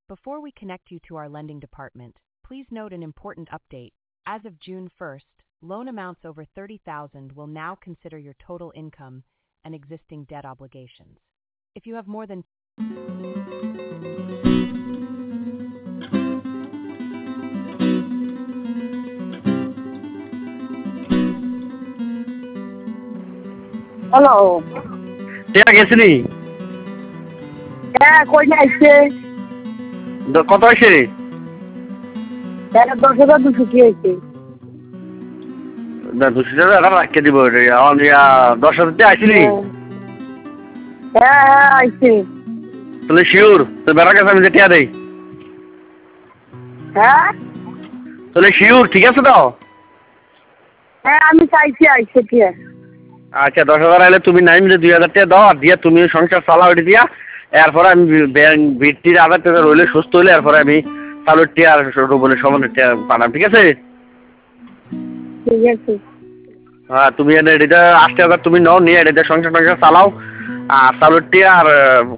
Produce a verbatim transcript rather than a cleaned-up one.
Before we connect you to our lending department, please note an important update. As of June first, loan amounts over thirty thousand will now consider your total income and existing debt obligations. If you have more than hello টিয়া গেছিনি হ্যাঁ কই না আইছে দ- কত হয়েছে হ্যাঁ দশ হাজার দুশো কি হয়েছে না দুশো টাকা এখন রাখিয়ে দিব রে। এখন ইয়া দশ হাজার টাকা আসিনি হ্যাঁ হ্যাঁ আইছে তাহলে শিওর তো বেড়া গেছে আমি যে টিয়া দেই হ্যাঁ তাহলে শিওর ঠিক আছে তো হ্যাঁ আমি চাইছি আইছে কি আচ্ছা দশ হাজার আইলে তুমি নাই মিলে দুই হাজার টাকা দাও আর দিয়ে তুমি সংসার চালাও এটি দিয়া এরপরে আমি ব্যাংক ভিত্তির আধার টাকা রইলে সুস্থ হইলে এরপরে আমি চালুর টিয়া আর রুবলের সমানের টিয়া পাঠাম ঠিক আছে ঠিক আছে হ্যাঁ তুমি এনে এটা আশি হাজার তুমি নাও নিয়ে এটা সংসার টংসার চালাও আর চালুর টিয়া আর